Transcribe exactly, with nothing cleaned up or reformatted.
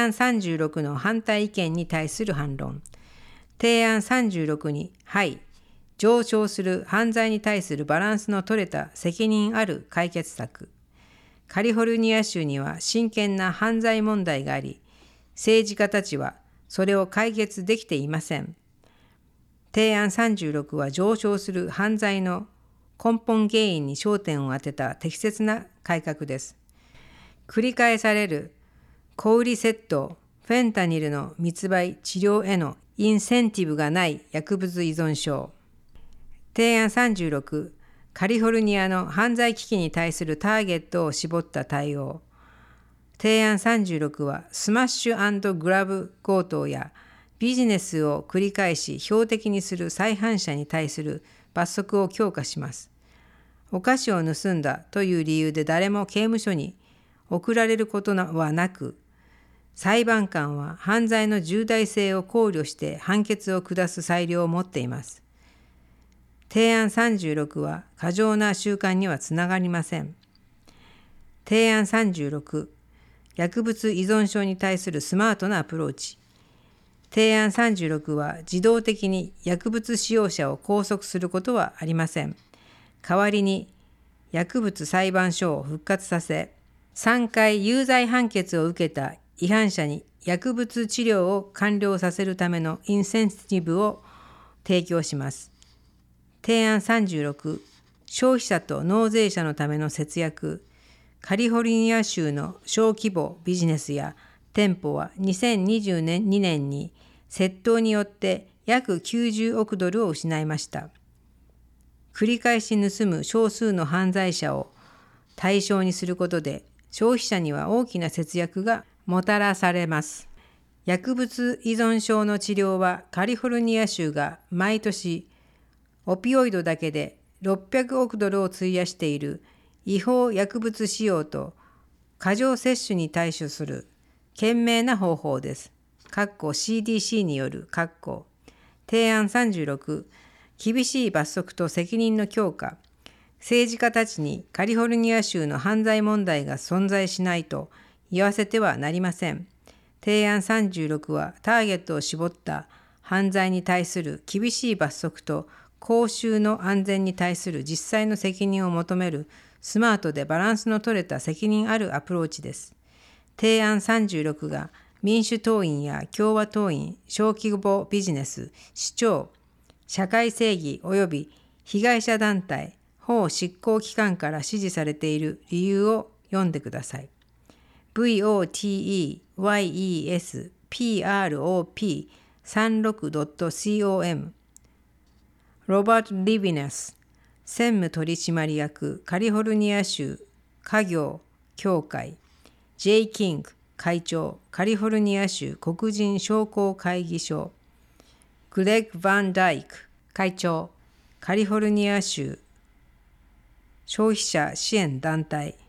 案さんじゅうろくの反対意見に対する反論。提案さんじゅうろくに、はい、上昇する犯罪に対するバランスの取れた責任ある解決策。カリフォルニア州には真剣な犯罪問題があり、政治家たちはそれを解決できていません。提案さんじゅうろくは上昇する犯罪の根本原因に焦点を当てた適切な改革です。繰り返される小売窃盗、フェンタニルの密売治療へのインセンティブがない薬物依存症。提案さんじゅうろく、カリフォルニアの犯罪危機に対するターゲットを絞った対応。提案さんじゅうろくはスマッシュ&グラブ強盗やビジネスを繰り返し標的にする再犯者に対する罰則を強化します。お菓子を盗んだという理由で誰も刑務所に送られることはなく、裁判官は犯罪の重大性を考慮して判決を下す裁量を持っています。提案さんじゅうろくは過剰な習慣にはつながりません。提案さんじゅうろく、薬物依存症に対するスマートなアプローチ。提案さんじゅうろくは自動的に薬物使用者を拘束することはありません。代わりに薬物裁判所を復活させ、さんかい有罪判決を受けた違反者に薬物治療を完了させるためのインセンティブを提供します。提案さんじゅうろく、消費者と納税者のための節約。カリフォルニア州の小規模ビジネスや店舗はにせんにじゅうにねんに窃盗によって約きゅうじゅうおくドルを失いました。繰り返し盗む少数の犯罪者を対象にすることで、消費者には大きな節約がもたらされます。薬物依存症の治療はカリフォルニア州が毎年オピオイドだけでろっぴゃくおくドルを費やしている違法薬物使用と過剰摂取に対処する賢明な方法です。シーディーシー による提案さんじゅうろく、厳しい罰則と責任の強化。政治家たちにカリフォルニア州の犯罪問題が存在しないと言わせてはなりません。提案さんじゅうろくはターゲットを絞った犯罪に対する厳しい罰則と公衆の安全に対する実際の責任を求めるスマートでバランスの取れた責任あるアプローチです。提案さんじゅうろくが民主党員や共和党員、小規模ビジネス、市長、社会正義及び被害者団体、法執行機関から支持されている理由を読んでください。ブイオーティーイーワイイーエスピーアールオーピーさんじゅうろくドットコム ロバート・リビナス、専務取締役、カリフォルニア州家業協会、ジェイ・キング会長、カリフォルニア州黒人商工会議所、グレッグ・バンダイク会長、カリフォルニア州消費者支援団体、